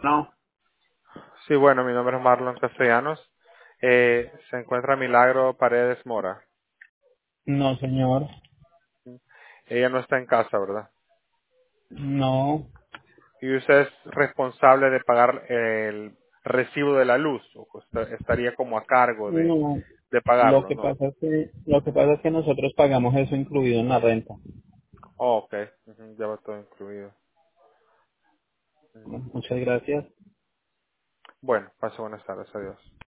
No, Sí, bueno, mi nombre es Marlon Castellanos. Se encuentra Milagro Paredes Mora. no, señor. Ella no está en casa, ¿verdad? No, Y usted es responsable de pagar el recibo de la luz, o estaría como a cargo no. de Lo pagarlo, que ¿no? pasa es que, lo que pasa es que nosotros pagamos eso incluido en la renta. Oh, ok, ujú, ya va todo incluido. Muchas gracias. Bueno, pase buenas tardes, adiós.